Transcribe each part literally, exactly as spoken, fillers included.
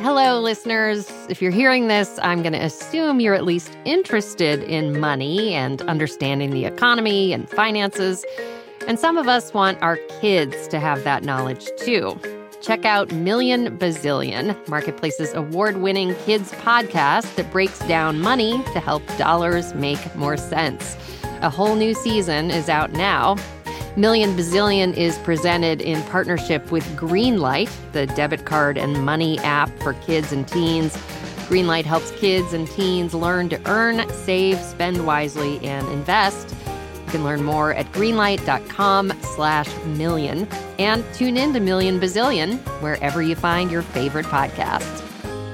Hello, listeners. If you're hearing this, I'm going to assume you're at least interested in money and understanding the economy and finances. And some of us want our kids to have that knowledge, too. Check out Million Bazillion, Marketplace's award-winning kids podcast that breaks down money to help dollars make more sense. A whole new season is out now. Million Bazillion is presented in partnership with Greenlight, the debit card and money app for kids and teens. Greenlight helps kids and teens learn to earn, save, spend wisely, and invest. You can learn more at greenlight.com slash million. And tune in to Million Bazillion wherever you find your favorite podcasts.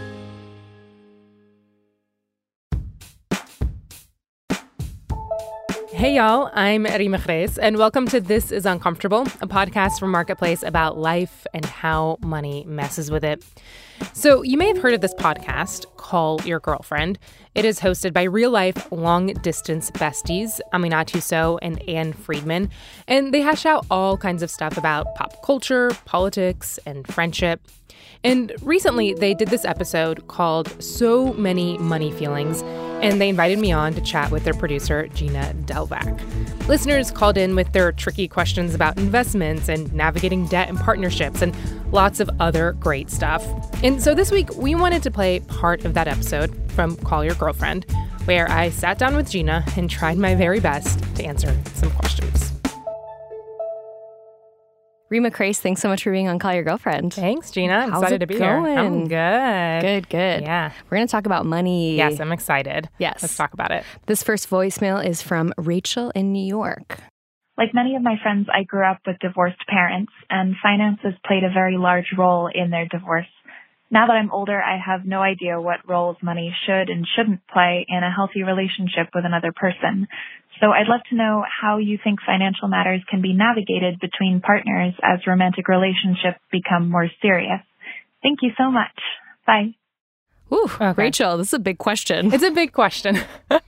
Hey, y'all, I'm Rima Gres, and welcome to This is Uncomfortable, a podcast from Marketplace about life and how money messes with it. So you may have heard of this podcast, Call Your Girlfriend. It is hosted by real-life, long-distance besties, Aminatou Sow and Ann Friedman, and they hash out all kinds of stuff about pop culture, politics, and friendship. And recently, they did this episode called So Many Money Feelings, and they invited me on to chat with their producer, Gina Delvac. Listeners called in with their tricky questions about investments and navigating debt and partnerships and lots of other great stuff. And so this week, we wanted to play part of that episode from Call Your Girlfriend, where I sat down with Gina and tried my very best to answer some questions. Rima Gres, thanks so much for being on Call Your Girlfriend. Thanks, Gina. I'm How's excited it to be going? here. I'm good. Good, good. Yeah. We're going to talk about money. Yes, I'm excited. Yes. Let's talk about it. This first voicemail is from Rachel in New York. Like many of my friends, I grew up with divorced parents, and finances played a very large role in their divorce. Now that I'm older, I have no idea what roles money should and shouldn't play in a healthy relationship with another person. So I'd love to know how you think financial matters can be navigated between partners as romantic relationships become more serious. Thank you so much. Bye. Ooh, Okay. Rachel, this is a big question. It's a big question.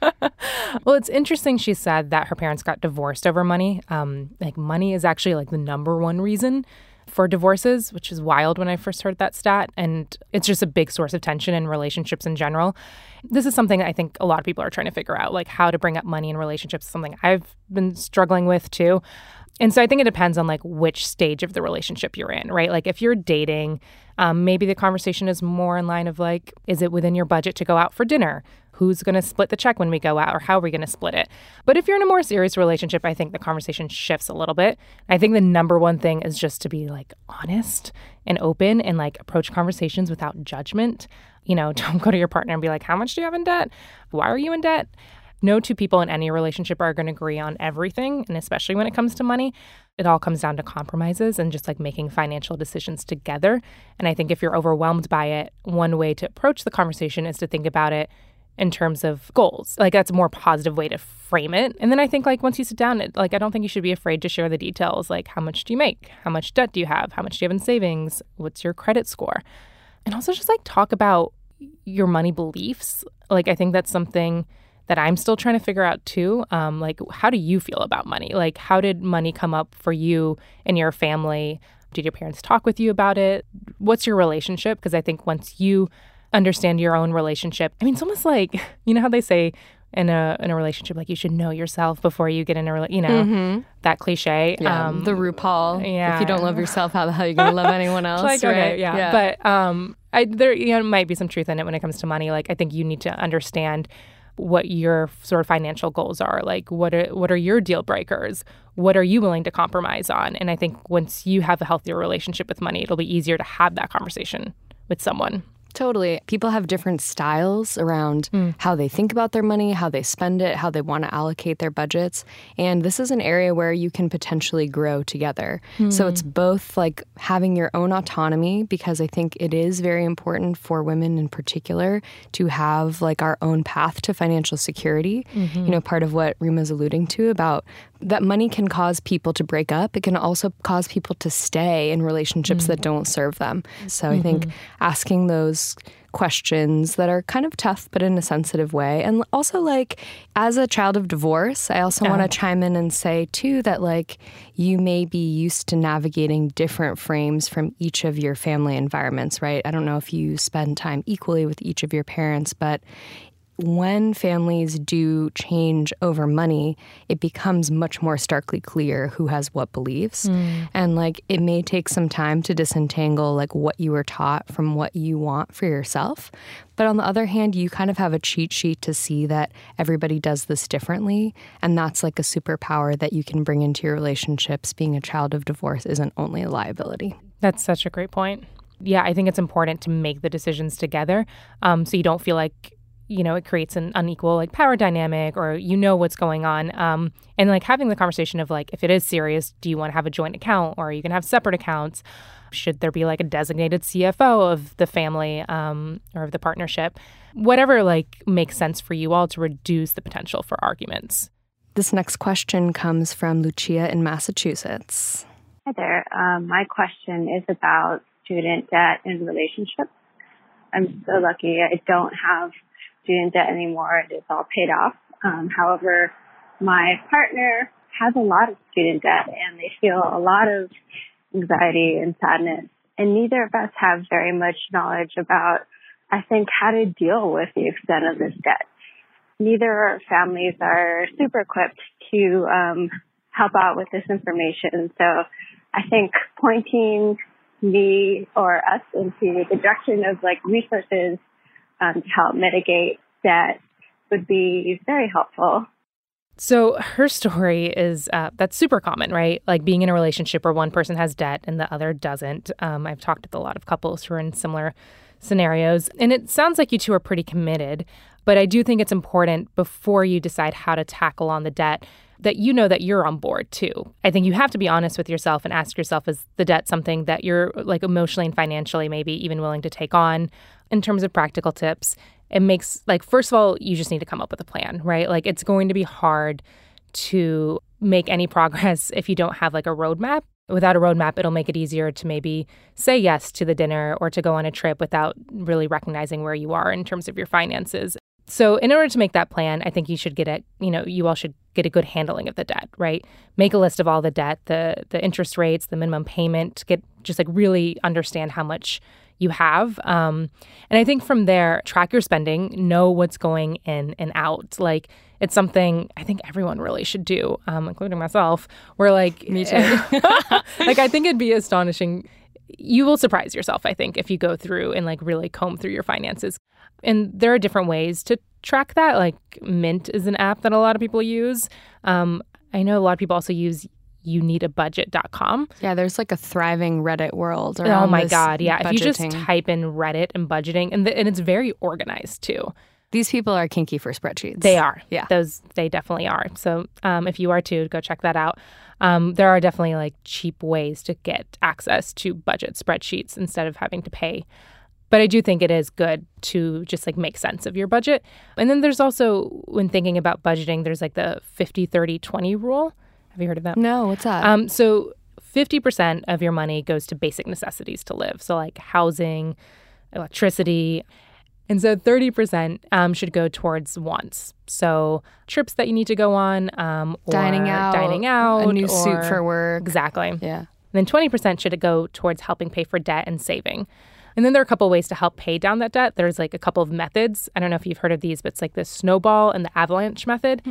Well, it's interesting she said that her parents got divorced over money. Um, like money is actually like the number one reason for divorces, which is wild when I first heard that stat. And it's just a big source of tension in relationships in general. This is something I think a lot of people are trying to figure out, like how to bring up money in relationships, something I've been struggling with too. And so I think it depends on like which stage of the relationship you're in, right? Like if you're dating, um, maybe the conversation is more in line of like, is it within your budget to go out for dinner? Who's going to split the check when we go out, or how are we going to split it? But if you're in a more serious relationship, I think the conversation shifts a little bit. I think the number one thing is just to be like honest and open and like approach conversations without judgment. You know, don't go to your partner and be like, how much do you have in debt? Why are you in debt? No two people in any relationship are going to agree on everything, and especially when it comes to money. It all comes down to compromises and just like making financial decisions together. And I think if you're overwhelmed by it, one way to approach the conversation is to think about it in terms of goals. Like that's a more positive way to frame it. And then I think like once you sit down, it, like I don't think you should be afraid to share the details. Like how much do you make? How much debt do you have? How much do you have in savings? What's your credit score? And also just like talk about your money beliefs. Like I think that's something that I'm still trying to figure out too. Um, like how do you feel about money? Like how did money come up for you and your family? Did your parents talk with you about it? What's your relationship? Because I think once you understand your own relationship. I mean, it's almost like, you know how they say in a in a relationship, like you should know yourself before you get in a, rela- you know, Mm-hmm. that cliche. Yeah, Um, the RuPaul. yeah. If you don't love yourself, how the hell are you going to love anyone else, like, right? okay, yeah. But um, I, there you know, might be some truth in it when it comes to money. Like, I think you need to understand what your sort of financial goals are. Like, what are, what are your deal breakers? What are you willing to compromise on? And I think once you have a healthier relationship with money, it'll be easier to have that conversation with someone. Totally. People have different styles around Mm. how they think about their money, how they spend it, how they want to allocate their budgets. And this is an area where you can potentially grow together. Mm. So it's both like having your own autonomy, because I think it is very important for women in particular to have like our own path to financial security. Mm-hmm. You know, part of what Rima's alluding to about that money can cause people to break up. It can also cause people to stay in relationships mm. that don't serve them. So mm-hmm. I think asking those questions that are kind of tough, but in a sensitive way. And also, like, as a child of divorce, I also yeah. want to chime in and say, too, that, like, you may be used to navigating different frames from each of your family environments, right? I don't know if you spend time equally with each of your parents, but when families do change over money, it becomes much more starkly clear who has what beliefs. Mm. And like, it may take some time to disentangle like what you were taught from what you want for yourself. But on the other hand, you kind of have a cheat sheet to see that everybody does this differently. And that's like a superpower that you can bring into your relationships. Being a child of divorce isn't only a liability. That's such a great point. Yeah, I think it's important to make the decisions together um, so you don't feel like, you know, it creates an unequal like power dynamic, or you know what's going on. Um, and like having the conversation of like, if it is serious, do you want to have a joint account, or you can have separate accounts? Should there be like a designated C F O of the family um, or of the partnership? Whatever like makes sense for you all to reduce the potential for arguments. This next question comes from Lucia in Massachusetts. Hi there. Um, my question is about student debt and relationships. I'm so lucky I don't have student debt anymore. It is all paid off. Um, however, my partner has a lot of student debt, and they feel a lot of anxiety and sadness. And neither of us have very much knowledge about, I think, how to deal with the extent of this debt. Neither of our families are super equipped to um, help out with this information. So I think pointing me or us into the direction of like resources um, to help mitigate debt would be very helpful. So her story is, uh, that's super common, right? Like being in a relationship where one person has debt and the other doesn't. Um, I've talked with a lot of couples who are in similar scenarios. And it sounds like you two are pretty committed. But I do think it's important before you decide how to tackle on the debt that you know that you're on board too. I think you have to be honest with yourself and ask yourself, is the debt something that you're like emotionally and financially maybe even willing to take on? In terms of practical tips, it makes like, first of all, you just need to come up with a plan, right? Like it's going to be hard to make any progress if you don't have like a roadmap. Without a roadmap, it'll make it easier to maybe say yes to the dinner or to go on a trip without really recognizing where you are in terms of your finances. So in order to make that plan, I think you should get a, you know, you all should get a good handling of the debt, right? Make a list of all the debt, the the interest rates, the minimum payment, get just like really understand how much you have. Um, and I think from there, track your spending, know what's going in and out. Like it's something I think everyone really should do, um, including myself, where like, me too. Like I think it'd be astonishing. You will surprise yourself, I think, if you go through and like really comb through your finances. And there are different ways to track that. Like Mint is an app that a lot of people use. Um, I know a lot of people also use you need a budget dot com. Yeah, there's like a thriving Reddit world around Oh my this God, yeah. budgeting. If you just type in Reddit and budgeting, and, the, and it's very organized too. These people are kinky for spreadsheets. They are. Yeah. Those, they definitely are. So um, if you are too, go check that out. Um, there are definitely like cheap ways to get access to budget spreadsheets instead of having to pay. But I do think it is good to just like make sense of your budget. And then there's also, when thinking about budgeting, there's like the fifty thirty twenty rule. Have you heard of that? No, what's that? Um, so fifty percent of your money goes to basic necessities to live. So like housing, electricity. And so thirty percent um, should go towards wants. So trips that you need to go on. Um, or dining out. Dining out. A new or, suit for work. Exactly. Yeah. And then twenty percent should go towards helping pay for debt and saving. And then there are a couple of ways to help pay down that debt. There's like a couple of methods. I don't know if you've heard of these, but it's like the snowball and the avalanche method.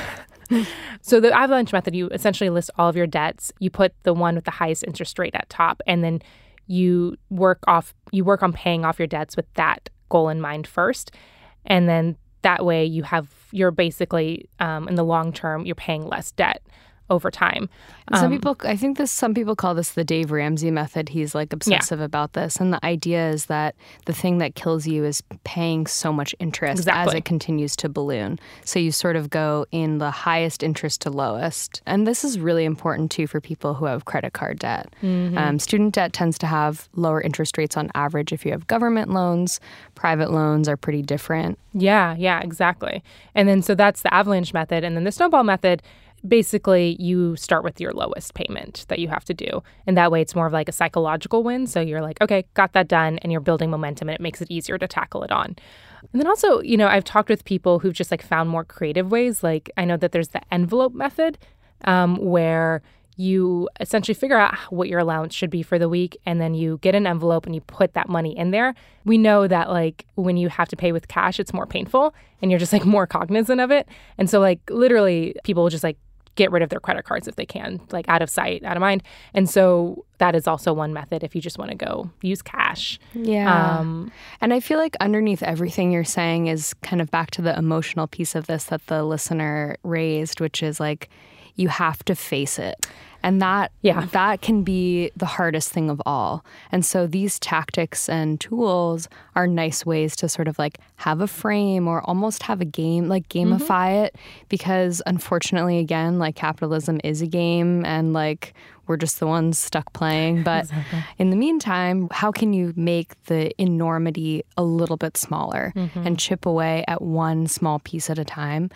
So the avalanche method, you essentially list all of your debts. You put the one with the highest interest rate at top, and then you work off. You work on paying off your debts with that goal in mind first. And then that way you have, you're basically, um, in the long term, you're paying less debt over time. Some Um, people, I think this, some people call this the Dave Ramsey method. He's like obsessive yeah. about this. And the idea is that the thing that kills you is paying so much interest exactly. as it continues to balloon. So you sort of go in the highest interest to lowest. And this is really important too for people who have credit card debt. Mm-hmm. Um, student debt tends to have lower interest rates on average if you have government loans. Private loans are pretty different. Yeah, yeah, exactly. And then so that's the avalanche method. And then the snowball method basically you start with your lowest payment that you have to do. And that way it's more of like a psychological win. So you're like, okay, got that done, and you're building momentum, and it makes it easier to tackle it on. And then also, you know, I've talked with people who've just like found more creative ways. Like I know that there's the envelope method um, where you essentially figure out what your allowance should be for the week, and then you get an envelope and you put that money in there. We know that like when you have to pay with cash, it's more painful and you're just like more cognizant of it. And so like literally people will just like get rid of their credit cards if they can, like out of sight, out of mind. And so that is also one method if you just want to go use cash. Yeah. Um, and I feel like underneath everything you're saying is kind of back to the emotional piece of this that the listener raised, which is like you have to face it. And that yeah. that can be the hardest thing of all. And so these tactics and tools are nice ways to sort of like have a frame or almost have a game, like gamify mm-hmm. it. Because unfortunately, again, like capitalism is a game and like we're just the ones stuck playing. But exactly. in the meantime, how can you make the enormity a little bit smaller mm-hmm. and chip away at one small piece at a time?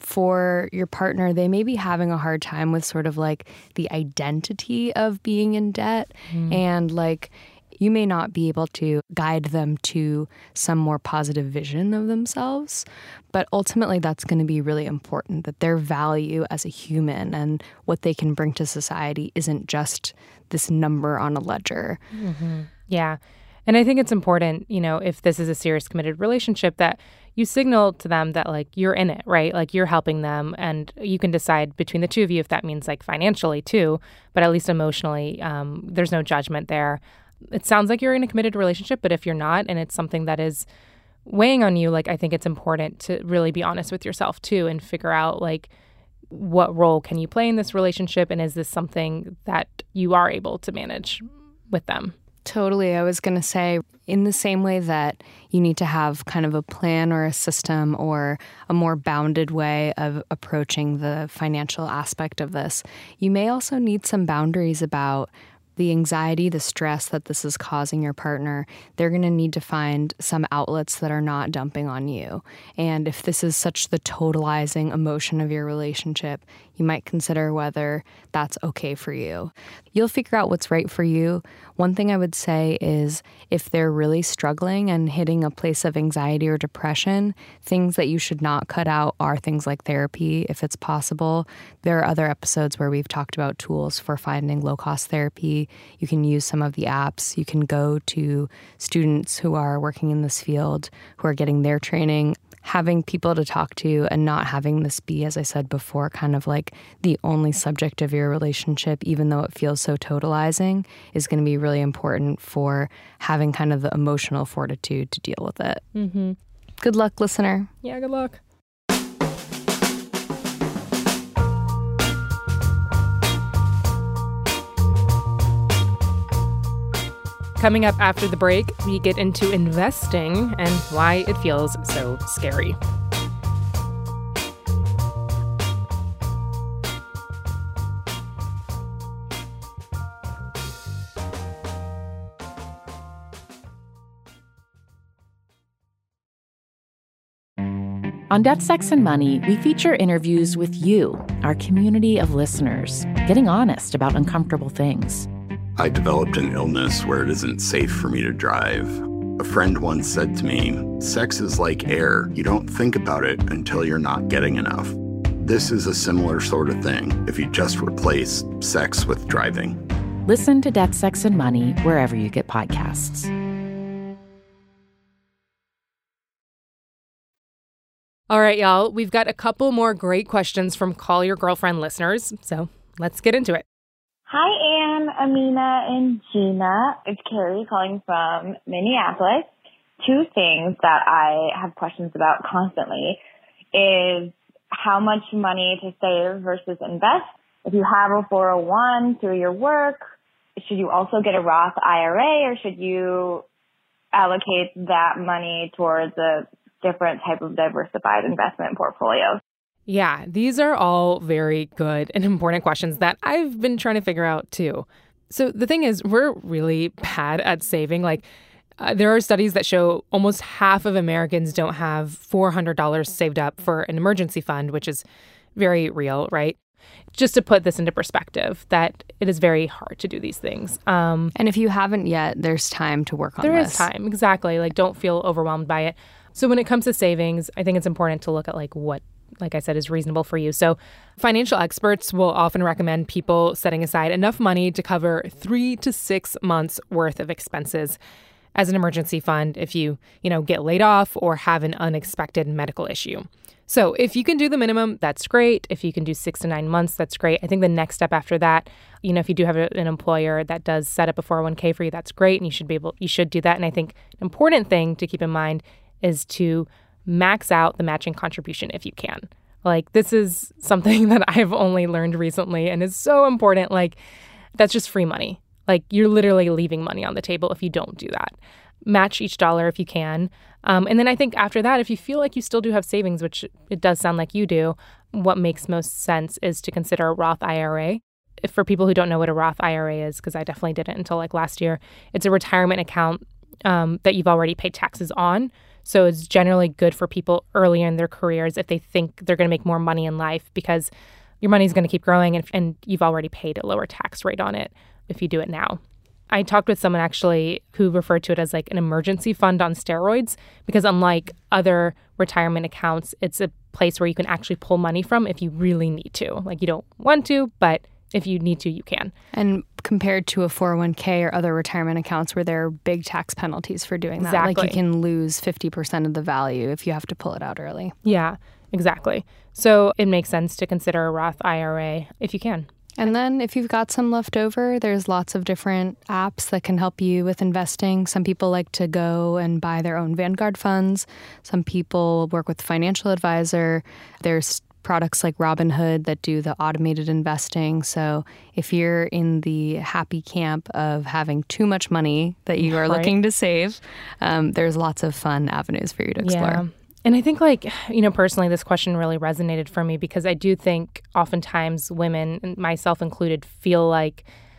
For your partner, they may be having a hard time with sort of like the identity of being in debt mm. and like you may not be able to guide them to some more positive vision of themselves. But ultimately, that's going to be really important, that their value as a human and what they can bring to society isn't just this number on a ledger. Mm-hmm. Yeah. And I think it's important, you know, if this is a serious committed relationship, that you signal to them that, like, you're in it, right? Like, you're helping them, and you can decide between the two of you if that means, like, financially, too, but at least emotionally, um, there's no judgment there. It sounds like you're in a committed relationship, but if you're not, and it's something that is weighing on you, like, I think it's important to really be honest with yourself, too, and figure out, like, what role can you play in this relationship, and is this something that you are able to manage with them? Totally. I was going to say, in the same way that you need to have kind of a plan or a system or a more bounded way of approaching the financial aspect of this, you may also need some boundaries about the anxiety, the stress that this is causing your partner. They're going to need to find some outlets that are not dumping on you. And if this is such the totalizing emotion of your relationship, you might consider whether that's okay for you. You'll figure out what's right for you. One thing I would say is if they're really struggling and hitting a place of anxiety or depression, things that you should not cut out are things like therapy, if it's possible. There are other episodes where we've talked about tools for finding low-cost therapy. You can use some of the apps. You can go to students who are working in this field, who are getting their training. Having people to talk to and not having this be, as I said before, kind of like the only subject of your relationship, even though it feels so totalizing, is going to be really important for having kind of the emotional fortitude to deal with it. Mm-hmm. Good luck, listener. Yeah, good luck. Coming up after the break, we get into investing and why it feels so scary. On Debt, Sex, and Money, we feature interviews with you, our community of listeners, getting honest about uncomfortable things. I developed an illness where it isn't safe for me to drive. A friend once said to me, sex is like air. You don't think about it until you're not getting enough. This is a similar sort of thing if you just replace sex with driving. Listen to Debt, Sex, and Money wherever you get podcasts. All right, y'all, we've got a couple more great questions from Call Your Girlfriend listeners, so let's get into it. Hi, Anne, Amina, and Gina. It's Carrie calling from Minneapolis. Two things that I have questions about constantly is how much money to save versus invest. If you have a four oh one through your work, should you also get a Roth I R A, or should you allocate that money towards a different type of diversified investment portfolio? Yeah, these are all very good and important questions that I've been trying to figure out too. So the thing is, we're really bad at saving. Like, uh, there are studies that show almost half of Americans don't have four hundred dollars saved up for an emergency fund, which is very real, right? Just to put this into perspective, that it is very hard to do these things. Um, and if you haven't yet, there's time to work on there this. There is time, exactly. Like, don't feel overwhelmed by it. So when it comes to savings, I think it's important to look at like what, like I said, is reasonable for you. So financial experts will often recommend people setting aside enough money to cover three to six months worth of expenses as an emergency fund if you, you know, get laid off or have an unexpected medical issue. So if you can do the minimum, that's great. If you can do six to nine months, that's great. I think the next step after that, you know, if you do have a, an employer that does set up a four oh one k for you, that's great. And you should be able, you should do that. And I think an important thing to keep in mind is to max out the matching contribution if you can. Like, this is something that I've only learned recently and is so important. Like, that's just free money. Like, you're literally leaving money on the table if you don't do that. Match each dollar if you can. Um, and then I think after that, if you feel like you still do have savings, which it does sound like you do, what makes most sense is to consider a Roth I R A. If, for people who don't know what a Roth I R A is, because I definitely didn't until like last year, it's a retirement account um, that you've already paid taxes on. So it's generally good for people earlier in their careers if they think they're going to make more money in life, because your money is going to keep growing and, and you've already paid a lower tax rate on it if you do it now. I talked with someone actually who referred to it as like an emergency fund on steroids, because unlike other retirement accounts, it's a place where you can actually pull money from if you really need to. Like, you don't want to, but if you need to, you can. And compared to a four oh one k or other retirement accounts where there are big tax penalties for doing that. Exactly. Like, you can lose fifty percent of the value if you have to pull it out early. Yeah, exactly. So it makes sense to consider a Roth I R A if you can. And then if you've got some left over, there's lots of different apps that can help you with investing. Some people like to go and buy their own Vanguard funds. Some people work with a financial advisor. There's products like Robinhood that do the automated investing. So if you're in the happy camp of having too much money that you are right. looking to save, um, there's lots of fun avenues for you to explore. Yeah. And I think, like, you know, personally, this question really resonated for me because I do think oftentimes women, and myself included, feel like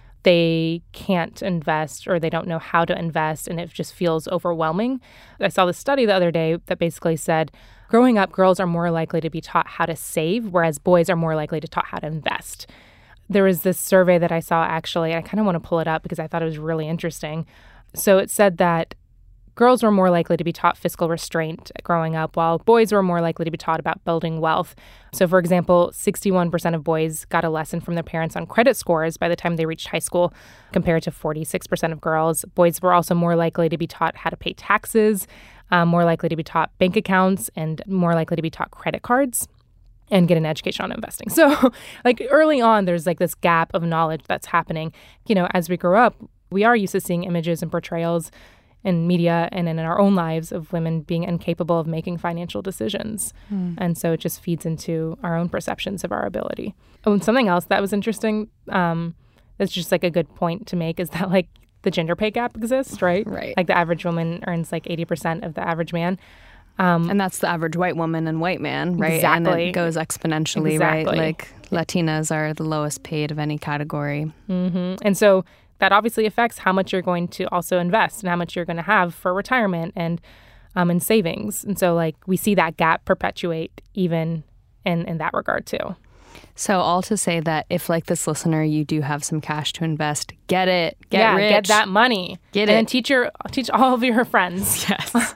they can't invest or they don't know how to invest, and it just feels overwhelming. I saw this study the other day that basically said growing up, girls are more likely to be taught how to save, whereas boys are more likely to taught how to invest. There was this survey that I saw, actually, and I kind of want to pull it up because I thought it was really interesting. So it said that girls were more likely to be taught fiscal restraint growing up, while boys were more likely to be taught about building wealth. So, for example, sixty-one percent of boys got a lesson from their parents on credit scores by the time they reached high school, compared to forty-six percent of girls. Boys were also more likely to be taught how to pay taxes, um, more likely to be taught bank accounts, and more likely to be taught credit cards and get an education on investing. So, like, early on, there's like this gap of knowledge that's happening. You know, as we grow up, we are used to seeing images and portrayals in media and in our own lives of women being incapable of making financial decisions. Mm. And so it just feeds into our own perceptions of our ability. Oh, and something else that was interesting, um, that's just like a good point to make, is that like the gender pay gap exists, right? Right. Like the average woman earns like eighty percent of the average man. Um, and that's the average white woman and white man, right? Exactly. And it goes exponentially, exactly. right? Like Latinas are the lowest paid of any category. Mm-hmm. And so that obviously affects how much you're going to also invest and how much you're going to have for retirement and um, in savings. And so, like, we see that gap perpetuate even in, in that regard, too. So all to say that if, like this listener, you do have some cash to invest, get it. Get yeah, rich. Get that money. Get and it. And teach, your, teach all of your friends. Yes.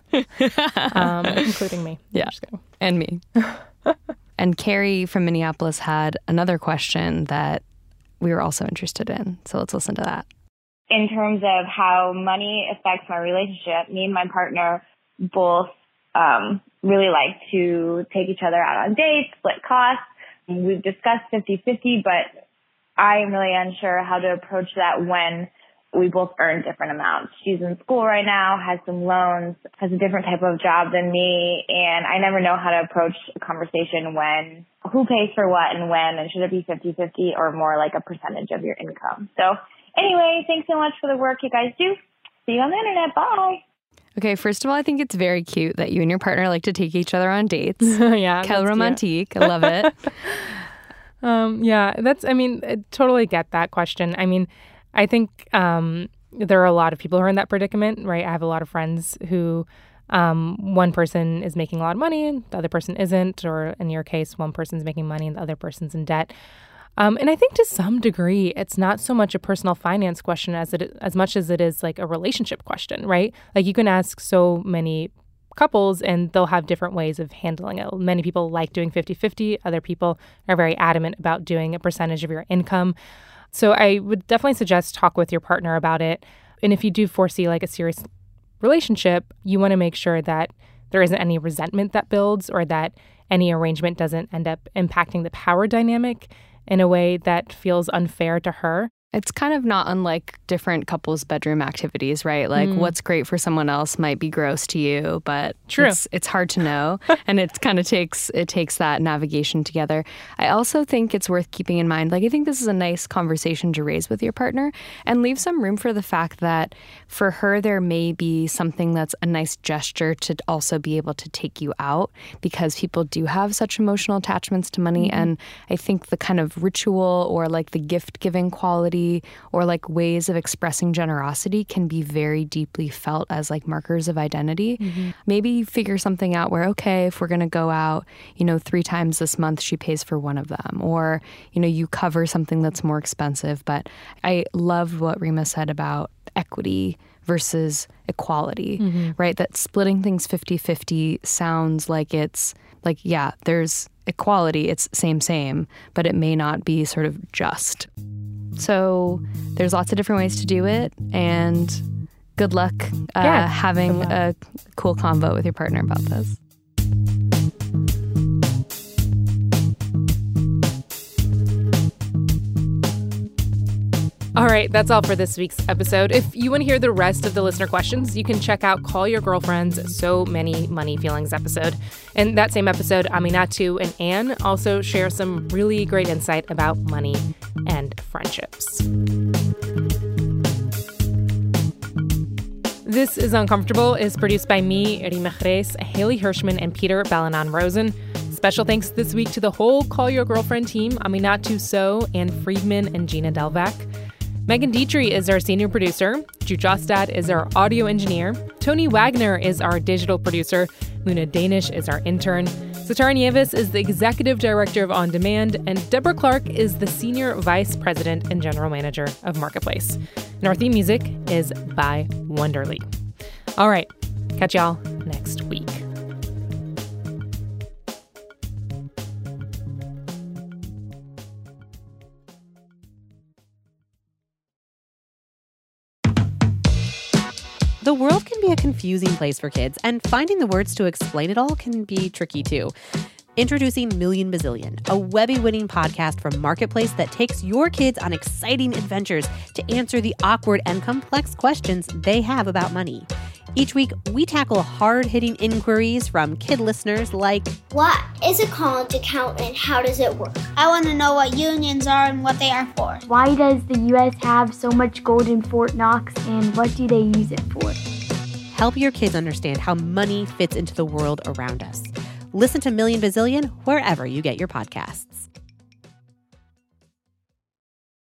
um, including me. Yeah. And me. And Carrie from Minneapolis had another question that we were also interested in. So let's listen to that. In terms of how money affects my relationship, me and my partner both um, really like to take each other out on dates, split costs. We've discussed fifty-fifty, but I am really unsure how to approach that when we both earn different amounts. She's in school right now, has some loans, has a different type of job than me, and I never know how to approach a conversation when who pays for what and when, and should it be fifty-fifty or more like a percentage of your income. So anyway, thanks so much for the work you guys do. See you on the internet. Bye. Okay, first of all, I think it's very cute that you and your partner like to take each other on dates. Yeah. Quelle romantique. I love it. um, yeah, that's, I mean, I totally get that question. I mean, I think um, there are a lot of people who are in that predicament, right? I have a lot of friends who um, one person is making a lot of money, the other person isn't, or in your case, one person's making money and the other person's in debt. Um, and I think to some degree, it's not so much a personal finance question as it as much as it is like a relationship question, right? Like you can ask so many couples and they'll have different ways of handling it. Many people like doing fifty-fifty. Other people are very adamant about doing a percentage of your income. So I would definitely suggest talk with your partner about it. And if you do foresee like a serious relationship, you want to make sure that there isn't any resentment that builds or that any arrangement doesn't end up impacting the power dynamic in a way that feels unfair to her. It's kind of not unlike different couples' bedroom activities, right? Like mm. what's great for someone else might be gross to you, but True. It's, it's hard to know. And it kind of takes it takes that navigation together. I also think it's worth keeping in mind, like I think this is a nice conversation to raise with your partner and leave some room for the fact that for her, there may be something that's a nice gesture to also be able to take you out because people do have such emotional attachments to money. Mm-hmm. And I think the kind of ritual or like the gift-giving quality or like ways of expressing generosity can be very deeply felt as like markers of identity. Mm-hmm. Maybe you figure something out where, okay, if we're going to go out, you know, three times this month, she pays for one of them. Or, you know, you cover something that's more expensive. But I love what Rima said about equity versus equality, mm-hmm. right? That splitting things fifty-fifty sounds like it's like, yeah, there's equality, it's same, same, but it may not be sort of just. So there's lots of different ways to do it, and good luck uh, yeah, having good luck. a cool convo with your partner about this. All right, that's all for this week's episode. If you want to hear the rest of the listener questions, you can check out Call Your Girlfriend's So Many Money Feelings episode. In that same episode, Aminatu and Anne also share some really great insight about money and friendships. This is Uncomfortable is produced by me, Rima Jerez, Haley Hirschman, and Peter Balanan-Rosen. Special thanks this week to the whole Call Your Girlfriend team, Aminatu Sow, Anne Friedman, and Gina Delvac. Megan Dietrich is our senior producer. Drew Jostad is our audio engineer. Tony Wagner is our digital producer. Luna Danish is our intern. Satara Nieves is the executive director of On Demand. And Deborah Clark is the senior vice president and general manager of Marketplace. And our theme music is by Wonderly. All right, catch y'all next week. The world can be a confusing place for kids, and finding the words to explain it all can be tricky too. Introducing Million Bazillion, a Webby-winning podcast from Marketplace that takes your kids on exciting adventures to answer the awkward and complex questions they have about money. Each week, we tackle hard-hitting inquiries from kid listeners like, what is a college account and how does it work? I want to know what unions are and what they are for. Why does the U S have so much gold in Fort Knox and what do they use it for? Help your kids understand how money fits into the world around us. Listen to Million Bazillion wherever you get your podcasts.